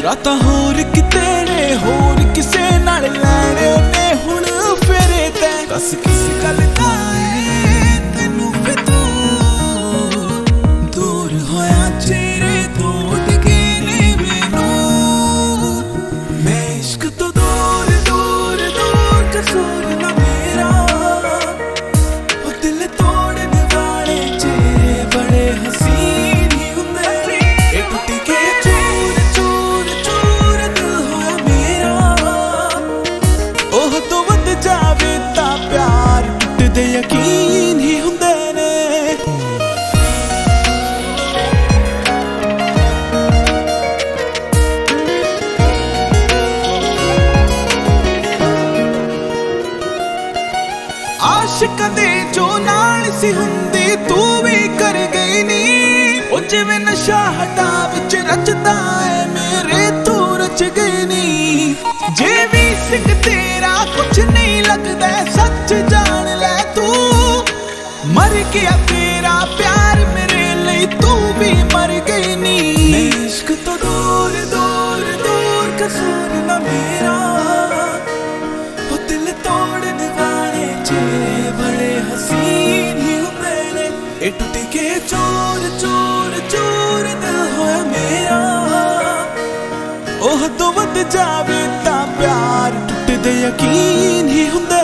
ਰਾਤਾਂ ਹੋਰ ਕਿਤੇ ਨੇ, ਹੋਰ ਕਿਸੇ ਨਾਲ ਲੈਣੇ ਨੇ ਹੁਣ ਫੇਰੇ ਤੈਂ। ਦੱਸ ਕਿਸ ਗੱਲ ਦਾ ਏ ਤੈਨੂੰ ਵੀ ਤੂੰ ਦੂਰ ਹੋਇਆ ਚਿਹਰੇ ਤੋਂ ਡਿੱਗੇ ਨੇ ਮੈਨੂੰ। ਮੈਂ ਇਸ਼ਕ ਤੋਂ ਦੂਰ ਦੂਰ ਦੂਰ ਕਸੂਰ ਨਾ ਮੇਰਾ, ਉਹ ਦਿਲ ਤੋੜਨ ਵਾਲੇ ਚਿਹਰੇ ਬੜੇ ਹਸੀਨ ਹੀ ਹੁੰਦੇ ਨੇ। ਇਹ ਟੁੱਟ ਕੇ ਚੂਰ ਚੂਰ ਚੂਰ ਦਿਲ ਹੋਇਆ ਮੇਰਾ, ਉਹ ਤੋਂ ਵੱਧ ਜਾਵੇ ਤਾਂ ਪਿਆਰ ਟੁੱਟਦੇ ਯਕੀਨ ਹੀ ਹੁੰਦੇ ਨੇ। ਆਸ਼ਿਕਾਂ ਦੇ ਜੋ ਨਾਲ ਸੀ ਹੁੰਦੀ ਤੂੰ ਵੀ ਕਰ ਗਈ ਨੀ, ਉਹ ਜਿਵੇਂ ਨਸ਼ਾ ਹਟਾ ਵਿੱਚ ਰਚਦਾ ਏ ਮੇਰੇ ਤੂੰ ਰਚ ਗਈ ਨੀ। ਜੇ ਵੀ ਸਿੰਘ ਤੇਰਾ ਕੁਛ ਨਹੀਂ ਲੱਗਦਾ ਸੱਚ ਜਾਣ ਲੈ ਤੂੰ, ਮਰ ਗਿਆ ਤੇਰਾ ਪਿਆਰ ਮੇਰੇ ਲਈ ਤੂੰ ਵੀ ਮਰ ਗਈ ਨੀ। ਮੈਂ ਇਸ਼ਕ ਤੋਂ ਦੂਰ ਦੂਰ ਦੂਰ ਕਸੂਰ ਨਾ ਮੇਰਾ, ਉਹ ਦਿਲ ਤੋੜਨ ਵਾਲੇ ਚਿਹਰੇ ਬੜੇ ਹਸੀਨ ਹੀ ਹੁੰਦੇ ਨੇ। ਇਹ ਟੁੱਟ ਕੇ ਚੂਰ ਚੂਰ ਚੂਰ ਦਿਲ ਹੋਇਆ ਮੇਰਾ, ਉਹ ਤੋਂ ਵੱਧ ਜਾਵੇ ਤਾਂ ਪਿਆਰ ਟੁੱਟਦੇ ਯਕੀਨ ਹੀ ਹੁੰਦੇ